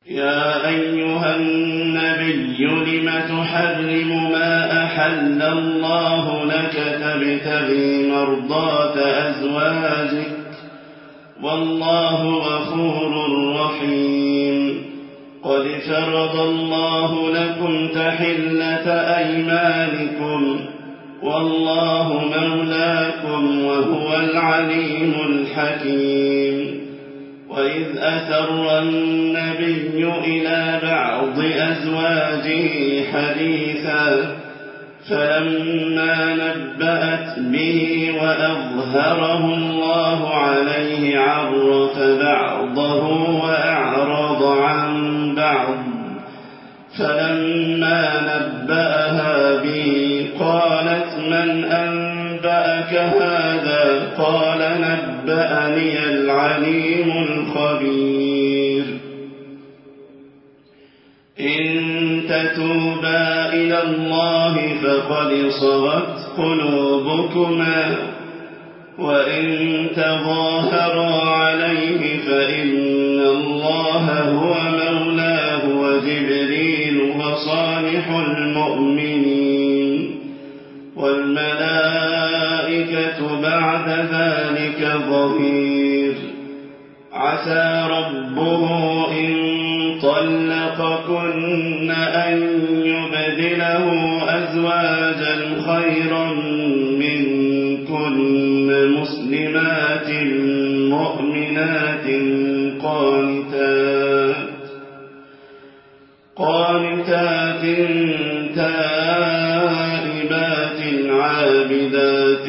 يا أيها النبي لم تحرم ما أحل الله لك تبتغي مرضات أزواجك والله غفور رحيم قد فرض الله لكم تحلة أيمانكم والله مولاكم وهو العليم الحكيم وإذ أسر النبي إلى بعض أزواجه حديثا فلما نبأت به وأظهره الله عليه عرف بعضه وأعرض عن بعض فلما نبأها به قالت من أنبأك هذا قال نبأني العليم الخبير إن تتوبا إلى الله فقد صغت قلوبكما وإن تظاهرا عليه فإن الله هو مولاه وجبريل وصالح المؤمنين والملائكة بعد ذلك ظهير عسى ربه إن طلقكن أن يبدله أزواجا خيرا منكن مسلمات مؤمنات قانتات تائبات عابدات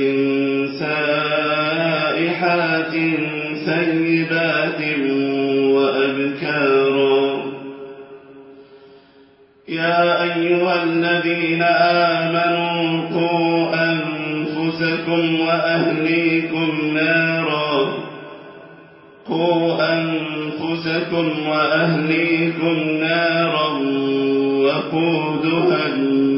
سائحات سيبات وأبكارا يا أيها الذين آمنوا قوا أنفسكم وأهليكم نارا وقودها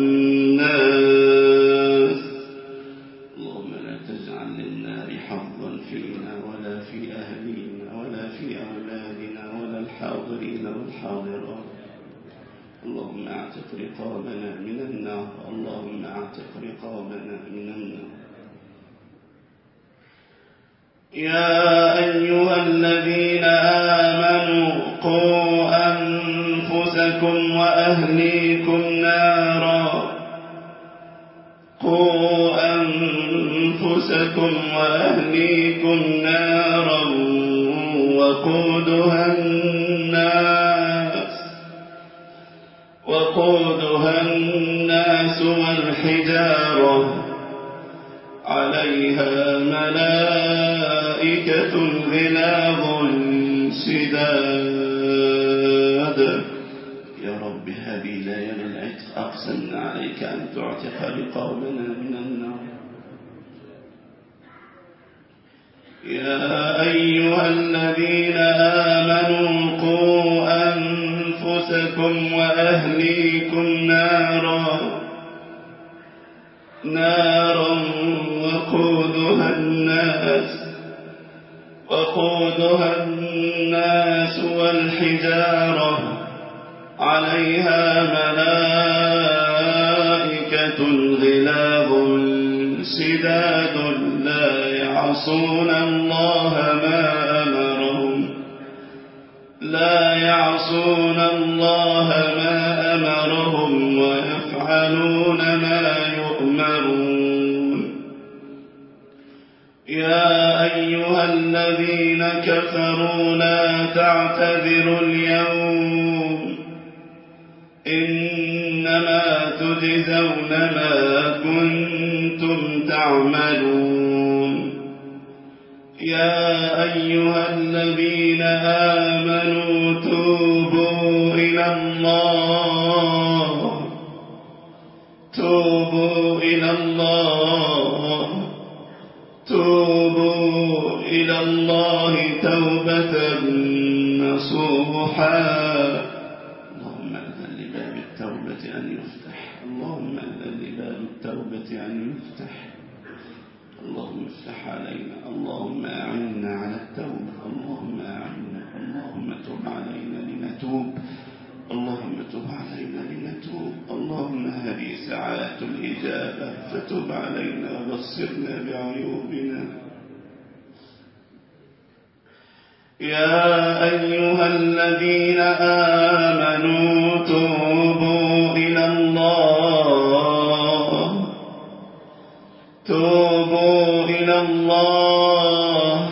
الناس اللهم لا تجعل للنار حظا فينا ولا في أهلينا ولا في أولادنا ولا الحاضرين والحاضرات اللهم اعتق رقابنا من النار اللهم اعتق رقابنا من النار يا أيها الذين آمنوا قوا أنفسكم وأهليكم نارا وقودها الناس والحجارة عليها ملائكة غلاظ شداد يا رب هذه ليالي العتق أقسمنا عليك أن تعتق رقابنا من النار يا أيها الذين آمنوا قوا أنفسكم وأهليكم نارا وقودها الناس والحجارة عليها ملائكة غلاظ شداد لا يعصون الله ما أمرهم ويفعلون ما يؤمرون يا أيها الذين كفروا لا تعتذروا اليوم إنما تجزون ما كنتم تعملون يا أيها الذين آمنوا توبوا إلى الله توبة نصوحا اللهم أذن لباب التوبة أن يفتح اللهم افتح علينا اللهم أعنا على التوبة اللهم أعنا اللهم تب علينا لنتوب، اللهم تب علينا لنتوب. اللهم هذه ساعات الإجابة فتب علينا وبصرنا بعيوبنا. يا أيها الذين آمنوا توبوا إلى الله، توبوا إلى الله،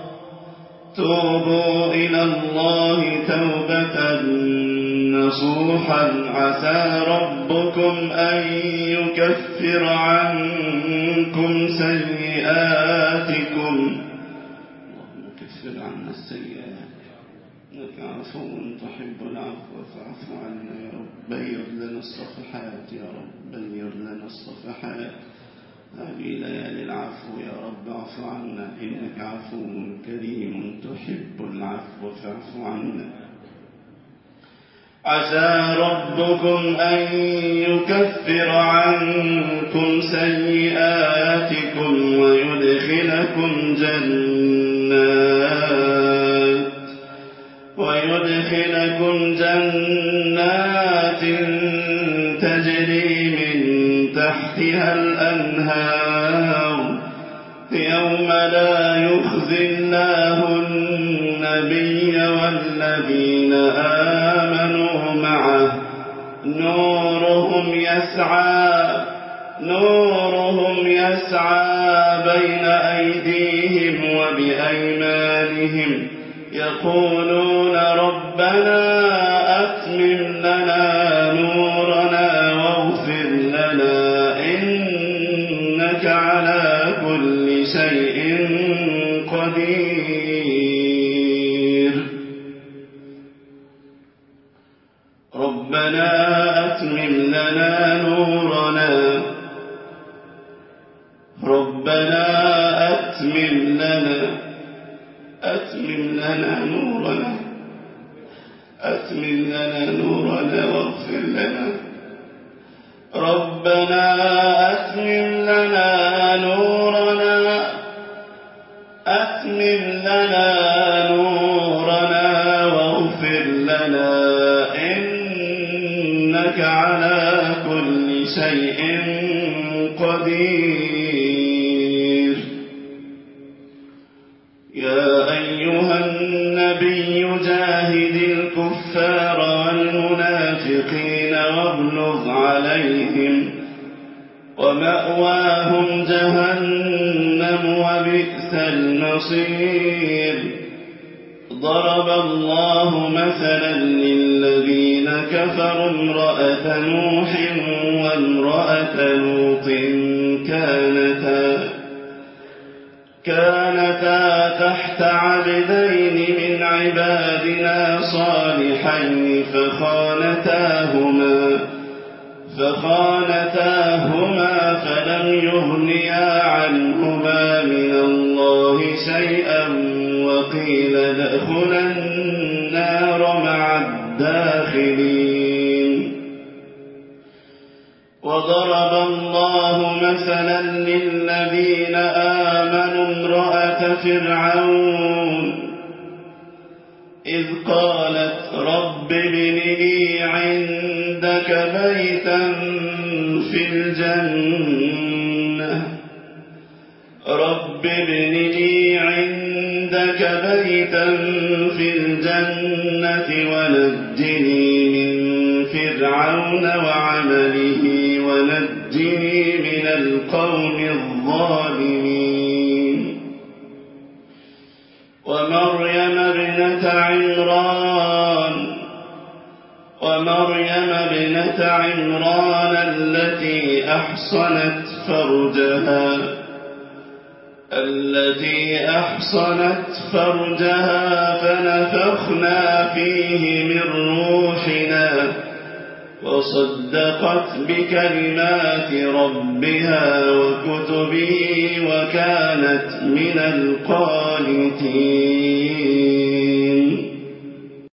توبوا إلى الله توبة نصوحا عسى ربكم أن يكفر عنكم سيئاتكم. اللهم كفر عنا السيئات إنك عفو تحب العفو فاعف عنا يا رب. بيض لنا الصفحات يا رب، بيض لنا الصفحات. هذه ليالي العفو يا رب، اعف عنا إنك عفو كريم تحب العفو فاعف عنا. عسى ربكم أن يكفر عنكم سيئاتكم ويدخلكم جنات تجري من تحتها الأنهار يوم لا يخزي الله النبي والذين آمنوا معه نورهم يسعى بين أيديهم وبأيمانهم يقولون ربنا أتمم لنا نورنا واغفر لنا إنك على كل شيء قدير. ربنا أتمم لنا نورنا، ربنا أتمم لنا نورنا، أتمم لنا نورنا واغفر لنا. ربنا أتمم لنا نورنا، أتمم لنا نورنا واغفر لنا إنك على كل شيء قدير. يا أيها النبي جاهد الكفار والمنافقين واغلظ عليهم ومأواهم جهنم وبئس المصير. ضرب الله مثلا للذين كفروا امرأة نوح وامرأة لوط كانتا تحت عبدين من عبادنا صالحين فخانتاهما فلم يغنيا عنهما من الله شيئا وقيل ادخلا النار مع الداخلين. وضرب الله مثلا للذين آمنوا امرأة فرعون إذ قالت رب ابن لي عندك بيتا في الجنة، رب ابن لي عندك بيتا في الجنة ونجني من فرعون وعمله ونجني من القوم الظالمين. ومريم ابنة عمران التي أحصنت فرجها فنفخنا فيه من روحنا وصدقت بكلمات ربها وكتبه وكانت من القانتين.